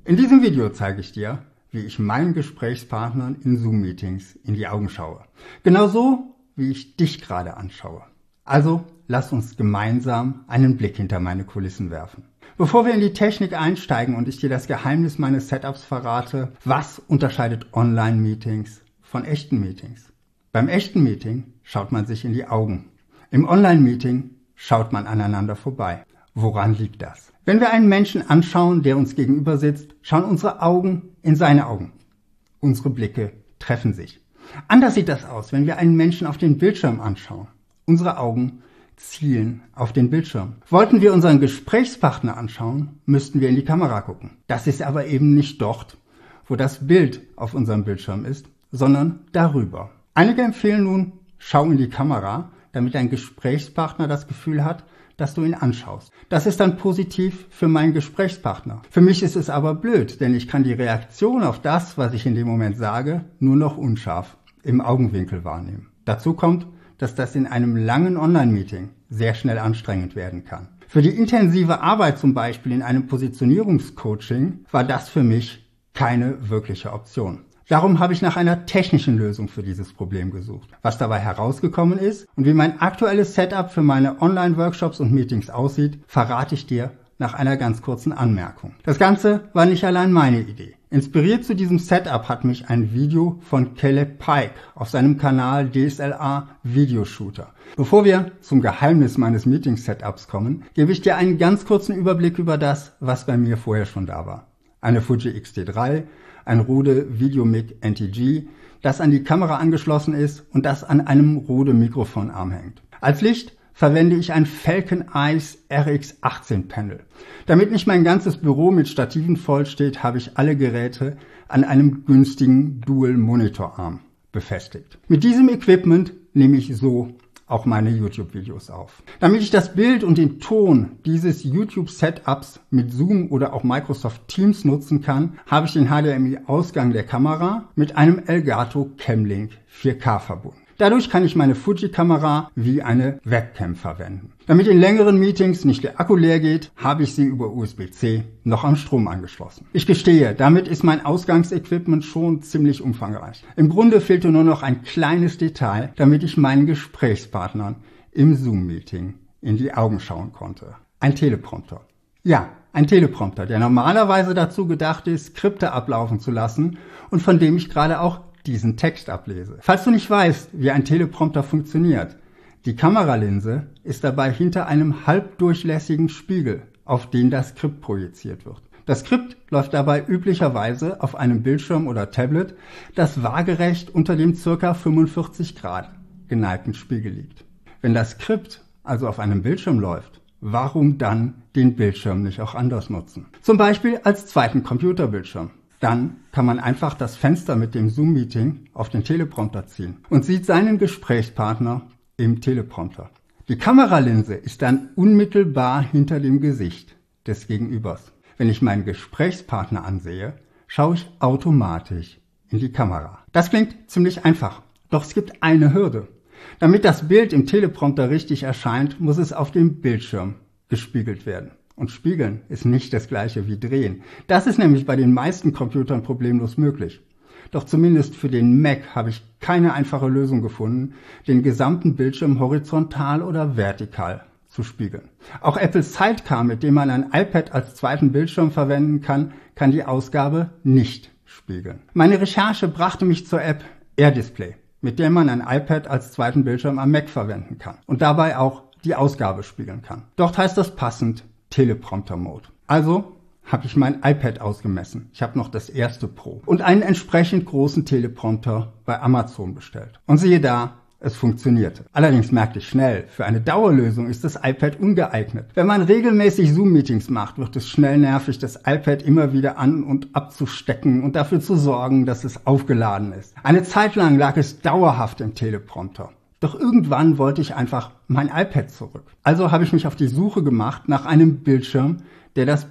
In diesem Video zeige ich dir, wie ich meinen Gesprächspartnern in Zoom-Meetings in die Augen schaue. Genauso, wie ich dich gerade anschaue. Also, lass uns gemeinsam einen Blick hinter meine Kulissen werfen. Bevor wir in die Technik einsteigen und ich dir das Geheimnis meines Setups verrate, was unterscheidet Online-Meetings von echten Meetings? Beim echten Meeting schaut man sich in die Augen. Im Online-Meeting schaut man aneinander vorbei. Woran liegt das? Wenn wir einen Menschen anschauen, der uns gegenüber sitzt, schauen unsere Augen in seine Augen. Unsere Blicke treffen sich. Anders sieht das aus, wenn wir einen Menschen auf den Bildschirm anschauen. Unsere Augen zielen auf den Bildschirm. Wollten wir unseren Gesprächspartner anschauen, müssten wir in die Kamera gucken. Das ist aber eben nicht dort, wo das Bild auf unserem Bildschirm ist, sondern darüber. Einige empfehlen nun, schau in die Kamera, damit dein Gesprächspartner das Gefühl hat, dass du ihn anschaust. Das ist dann positiv für meinen Gesprächspartner. Für mich ist es aber blöd, denn ich kann die Reaktion auf das, was ich in dem Moment sage, nur noch unscharf im Augenwinkel wahrnehmen. Dazu kommt, dass das in einem langen Online-Meeting sehr schnell anstrengend werden kann. Für die intensive Arbeit zum Beispiel in einem Positionierungscoaching war das für mich keine wirkliche Option. Darum habe ich nach einer technischen Lösung für dieses Problem gesucht. Was dabei herausgekommen ist und wie mein aktuelles Setup für meine Online-Workshops und Meetings aussieht, verrate ich dir nach einer ganz kurzen Anmerkung. Das Ganze war nicht allein meine Idee. Inspiriert zu diesem Setup hat mich ein Video von Caleb Pike auf seinem Kanal DSLR Videoshooter. Bevor wir zum Geheimnis meines Meeting-Setups kommen, gebe ich dir einen ganz kurzen Überblick über das, was bei mir vorher schon da war. Eine Fuji X-T3, ein Rode VideoMic NTG, das an die Kamera angeschlossen ist und das an einem Rode Mikrofonarm hängt. Als Licht verwende ich ein Falcon Eyes RX18 Panel. Damit nicht mein ganzes Büro mit Stativen voll steht, habe ich alle Geräte an einem günstigen Dual-Monitor-Arm befestigt. Mit diesem Equipment nehme ich so auch meine YouTube-Videos auf. Damit ich das Bild und den Ton dieses YouTube-Setups mit Zoom oder auch Microsoft Teams nutzen kann, habe ich den HDMI-Ausgang der Kamera mit einem Elgato Camlink 4K verbunden. Dadurch kann ich meine Fuji-Kamera wie eine Webcam verwenden. Damit in längeren Meetings nicht der Akku leer geht, habe ich sie über USB-C noch am Strom angeschlossen. Ich gestehe, damit ist mein Ausgangsequipment schon ziemlich umfangreich. Im Grunde fehlte nur noch ein kleines Detail, damit ich meinen Gesprächspartnern im Zoom-Meeting in die Augen schauen konnte. Ein Teleprompter. Ja, ein Teleprompter, der normalerweise dazu gedacht ist, Skripte ablaufen zu lassen und von dem ich gerade auch diesen Text ablese. Falls du nicht weißt, wie ein Teleprompter funktioniert, die Kameralinse ist dabei hinter einem halbdurchlässigen Spiegel, auf den das Skript projiziert wird. Das Skript läuft dabei üblicherweise auf einem Bildschirm oder Tablet, das waagerecht unter dem ca. 45 Grad geneigten Spiegel liegt. Wenn das Skript also auf einem Bildschirm läuft, warum dann den Bildschirm nicht auch anders nutzen? Zum Beispiel als zweiten Computerbildschirm. Dann kann man einfach das Fenster mit dem Zoom-Meeting auf den Teleprompter ziehen und sieht seinen Gesprächspartner im Teleprompter. Die Kameralinse ist dann unmittelbar hinter dem Gesicht des Gegenübers. Wenn ich meinen Gesprächspartner ansehe, schaue ich automatisch in die Kamera. Das klingt ziemlich einfach, doch es gibt eine Hürde. Damit das Bild im Teleprompter richtig erscheint, muss es auf dem Bildschirm gespiegelt werden. Und spiegeln ist nicht das gleiche wie drehen. Das ist nämlich bei den meisten Computern problemlos möglich. Doch zumindest für den Mac habe ich keine einfache Lösung gefunden, den gesamten Bildschirm horizontal oder vertikal zu spiegeln. Auch Apple Sidecar, mit dem man ein iPad als zweiten Bildschirm verwenden kann, kann die Ausgabe nicht spiegeln. Meine Recherche brachte mich zur App AirDisplay, mit der man ein iPad als zweiten Bildschirm am Mac verwenden kann und dabei auch die Ausgabe spiegeln kann. Dort heißt das passend Teleprompter-Mode. Also habe ich mein iPad ausgemessen. Ich habe noch das erste Pro und einen entsprechend großen Teleprompter bei Amazon bestellt. Und siehe da, es funktionierte. Allerdings merkte ich schnell, für eine Dauerlösung ist das iPad ungeeignet. Wenn man regelmäßig Zoom-Meetings macht, wird es schnell nervig, das iPad immer wieder an- und abzustecken und dafür zu sorgen, dass es aufgeladen ist. Eine Zeit lang lag es dauerhaft im Teleprompter. Doch irgendwann wollte ich einfach mein iPad zurück. Also habe ich mich auf die Suche gemacht nach einem Bildschirm, der das Bild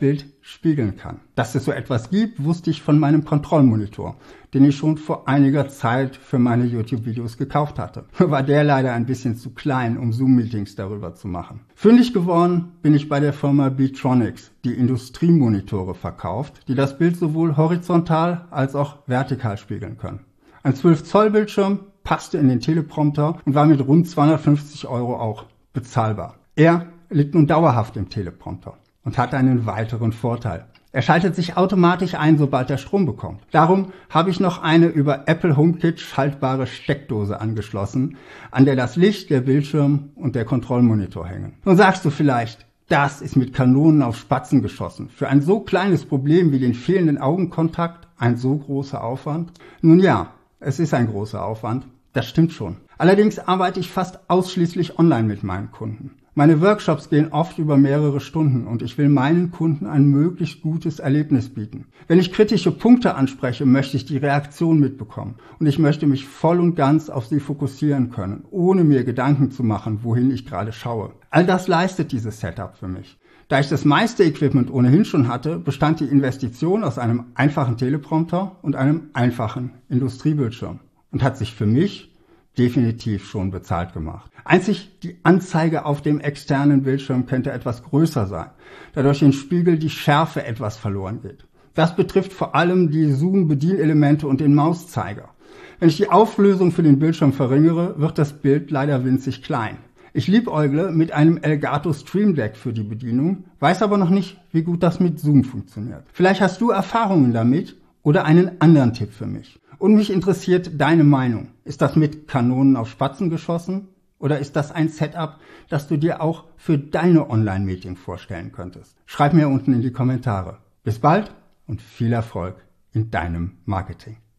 spiegeln kann. Dass es so etwas gibt, wusste ich von meinem Kontrollmonitor, den ich schon vor einiger Zeit für meine YouTube-Videos gekauft hatte. War der leider ein bisschen zu klein, um Zoom-Meetings darüber zu machen. Fündig geworden bin ich bei der Firma Beatronics, die Industriemonitore verkauft, die das Bild sowohl horizontal als auch vertikal spiegeln können. Ein 12-Zoll-Bildschirm passte in den Teleprompter und war mit rund 250 € auch bezahlbar. Er liegt nun dauerhaft im Teleprompter und hat einen weiteren Vorteil. Er schaltet sich automatisch ein, sobald er Strom bekommt. Darum habe ich noch eine über Apple HomeKit schaltbare Steckdose angeschlossen, an der das Licht, der Bildschirm und der Kontrollmonitor hängen. Nun sagst du vielleicht, das ist mit Kanonen auf Spatzen geschossen. Für ein so kleines Problem wie den fehlenden Augenkontakt ein so großer Aufwand? Nun ja, es ist ein großer Aufwand, das stimmt schon. Allerdings arbeite ich fast ausschließlich online mit meinen Kunden. Meine Workshops gehen oft über mehrere Stunden und ich will meinen Kunden ein möglichst gutes Erlebnis bieten. Wenn ich kritische Punkte anspreche, möchte ich die Reaktion mitbekommen und ich möchte mich voll und ganz auf sie fokussieren können, ohne mir Gedanken zu machen, wohin ich gerade schaue. All das leistet dieses Setup für mich. Da ich das meiste Equipment ohnehin schon hatte, bestand die Investition aus einem einfachen Teleprompter und einem einfachen Industriebildschirm und hat sich für mich definitiv schon bezahlt gemacht. Einzig die Anzeige auf dem externen Bildschirm könnte etwas größer sein, da durch den Spiegel die Schärfe etwas verloren geht. Das betrifft vor allem die Zoom-Bedienelemente und den Mauszeiger. Wenn ich die Auflösung für den Bildschirm verringere, wird das Bild leider winzig klein. Ich liebäugle mit einem Elgato Stream Deck für die Bedienung, weiß aber noch nicht, wie gut das mit Zoom funktioniert. Vielleicht hast du Erfahrungen damit oder einen anderen Tipp für mich. Und mich interessiert deine Meinung. Ist das mit Kanonen auf Spatzen geschossen? Oder ist das ein Setup, das du dir auch für deine Online-Meeting vorstellen könntest? Schreib mir unten in die Kommentare. Bis bald und viel Erfolg in deinem Marketing.